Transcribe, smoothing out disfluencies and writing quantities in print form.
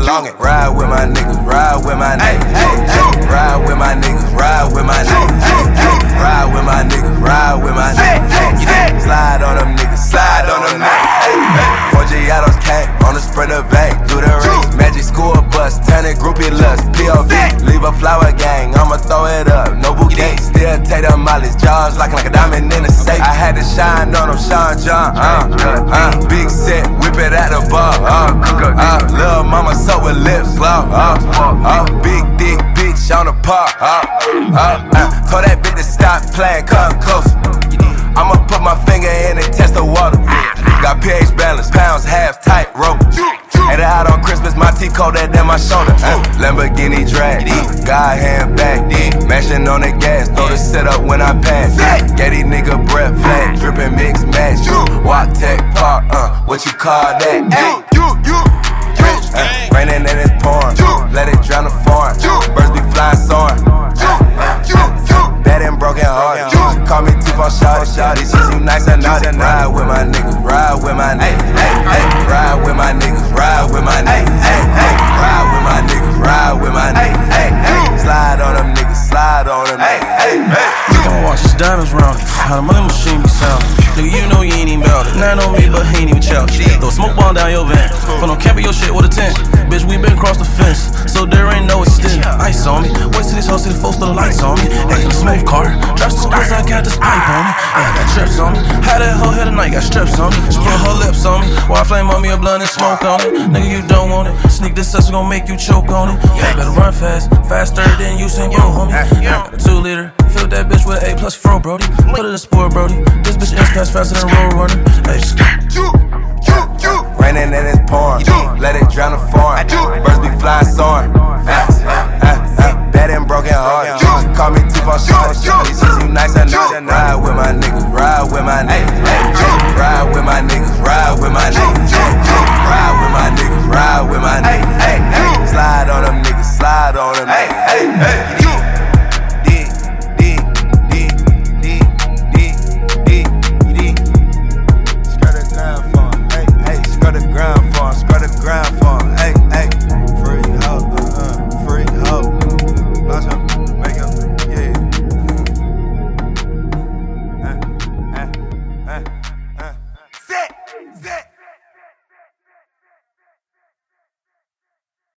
long it. Ride with my niggas, ride with my niggas. Ride with my niggas, ride with my niggas. Ride with my niggas, ride with my niggas. Slide on them niggas, slide on them niggas. 4 Giottos came on the Sprinter van, do the race. Magic school bus, turn it groupie lust. POV, leave a flower gang, I'ma throw it up, no bouquet. Still take them mollies, jaws like a diamond in a safe. I had to shine on them, Sean John. Big set, whip it at the bar. Lil' mama so with lips glow. Big dick bitch on the park. Told that bitch to stop playing, come closer. I'ma put my finger in and test the water. Got pH balance, pounds, half, tight rope. Had it out on Christmas, my teeth colder than my shoulder. Lamborghini drag, God hand back, mashing on the gas, throw the set up when I pass. Get these nigga breath flat, drippin' mix match. Walk tech park, what you call that? Raining and it's pouring, let it drown the foreign. Birds be flying soaring. Bad and broken heart. Call me T for shawty. She seem nice and naughty. Ride with my niggas, ride with my niggas. Ride with my niggas, ride with my niggas. Ride with my niggas, ride with my niggas. Slide on them niggas, slide on them niggas. You gon' watch his diamonds round it. How the money machine be sounding. Nigga, you know you ain't even bout it. Not on me, but he ain't even chout. Throw a smoke bomb down your van. Put on camping your shit with a tent. Bitch, we been across the fence, so there ain't no extent. Ice on me. Wait till this house, see the folks throw the lights on me. Hey, smooth car. Drop some cause I got this pipe on me. Hey, I got trips on me. How that hoe here tonight got strips on me. She put her lips on me. While I flame on me a blunt and smoke on it. Nigga, you don't want it. Sneak this up, we gon' make you choke on it. Yeah, better run fast. Faster than Usain Bolt, homie. Got a 2-liter. Fill that bitch with an A+ fro, brody. Put it in sport, brody. This bitch is fast faster than road runner. Hey, raining and it's pouring, let it drown the foreign. Birds be flying soaring. Bad and broken heart. Call me T for shawty. She seem nice and naughty. Ride with my niggas, ride with my niggas. Ride with my niggas, ride with my niggas.